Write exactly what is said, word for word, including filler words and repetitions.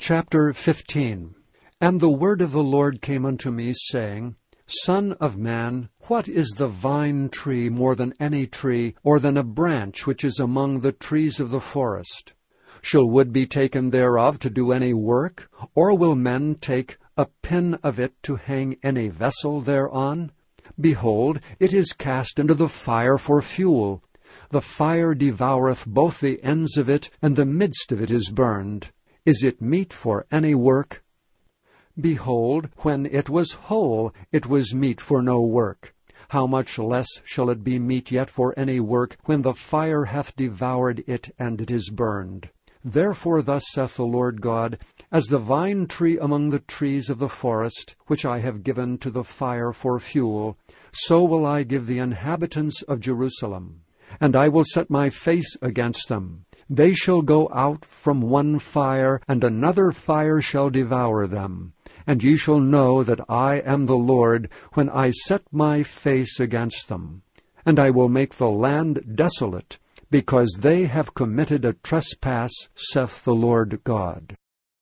Chapter fifteen. And the word of the Lord came unto me, saying, Son of man, what is the vine tree more than any tree, or than a branch which is among the trees of the forest? Shall wood be taken thereof to do any work, or will men take a pin of it to hang any vessel thereon? Behold, it is cast into the fire for fuel. The fire devoureth both the ends of it, and the midst of it is burned. Is it meet for any work? Behold, when it was whole, it was meet for no work. How much less shall it be meet yet for any work, when the fire hath devoured it, and it is burned? Therefore thus saith the Lord God, As the vine tree among the trees of the forest, which I have given to the fire for fuel, so will I give the inhabitants of Jerusalem. And I will set my face against them. They shall go out from one fire, and another fire shall devour them. And ye shall know that I am the Lord, when I set my face against them. And I will make the land desolate, because they have committed a trespass, saith the Lord God.